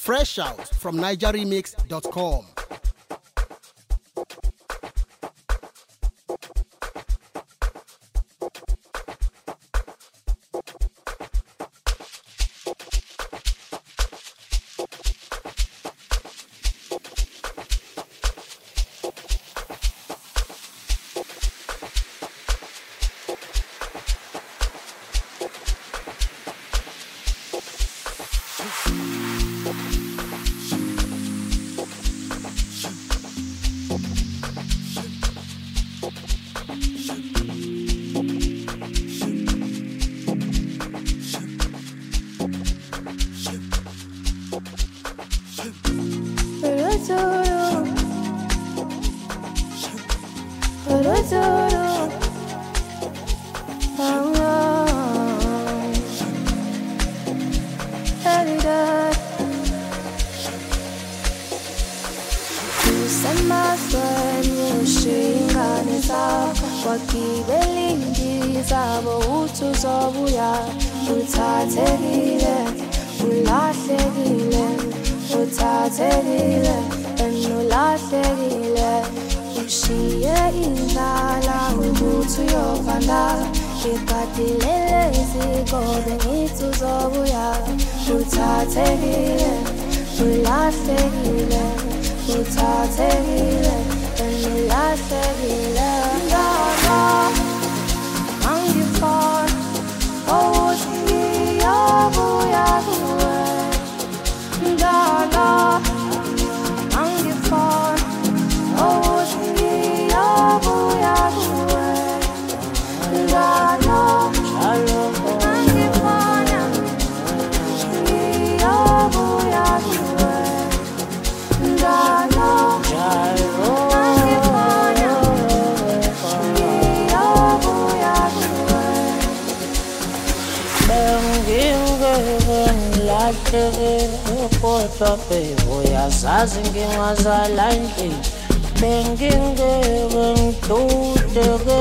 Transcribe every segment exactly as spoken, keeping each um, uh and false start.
Fresh out from niger remix dot com. Kodwa phela uyazazi ngingazala endlini bengingeke ngidudeke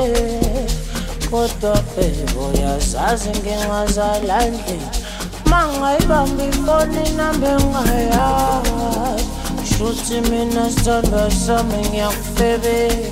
kodwa phela uyazazi ngingazala endlini mangayibamba ifoni nambe ngayazi shuthi mina sithandwa sami ngiyakufebe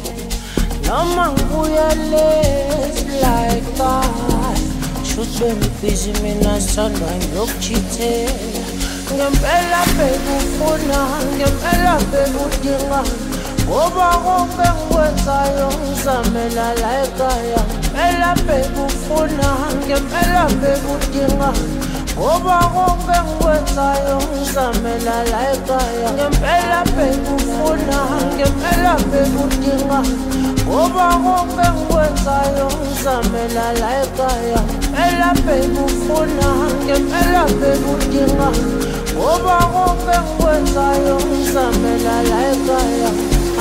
noma ngibuya late like that shuthi bengibhizi mina sithandwa ngiyokuchithela ngempela phela ufuna ngempela phela udinga ngoba konke ngikwenzayo ngizamela la ekhaya ngempela phela ufuna ngempela phela udinga ngoba konke ngikwenzayo ngizamela la ekhaya ngempela phela ufuna ngempela phela udinga ngoba konke ngikwenzayo ngizamela la ekhaya ngempela phela ufuna ngempela phela udinga ngoba konke ngikwenzayo ngizamela la ekhaya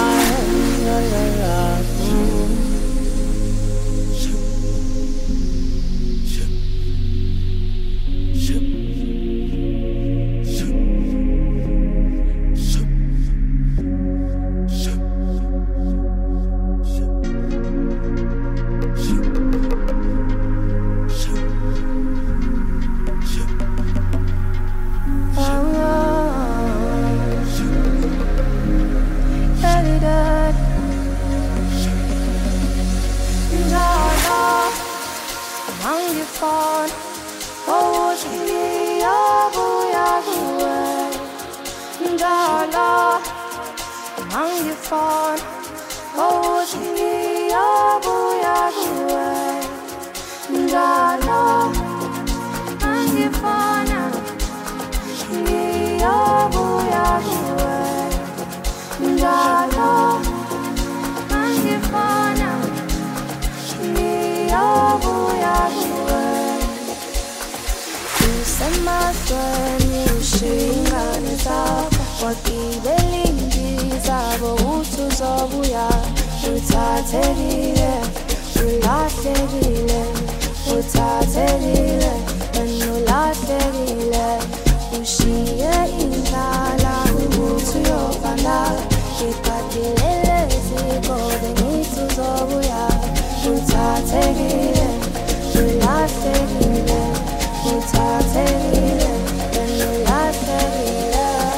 ay ay ay Take it, take it, take it,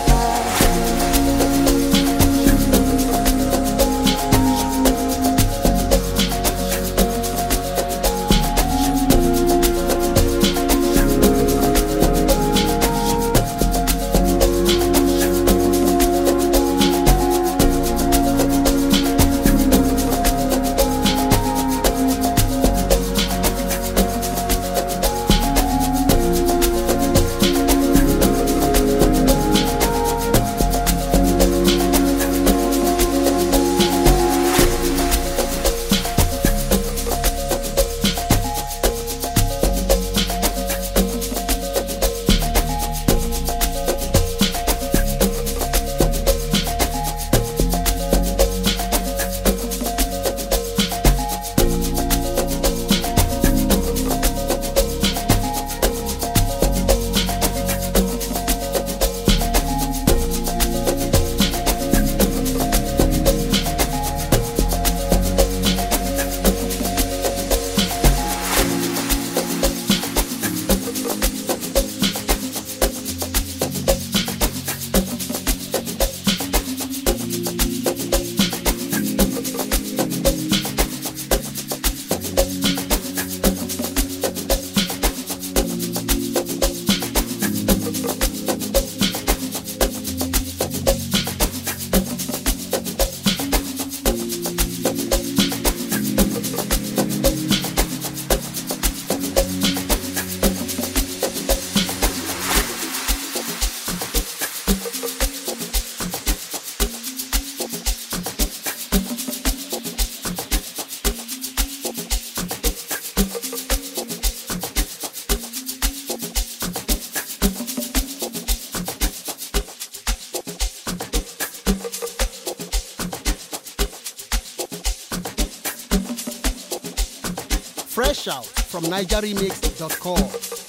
Fresh out from niger remix dot com.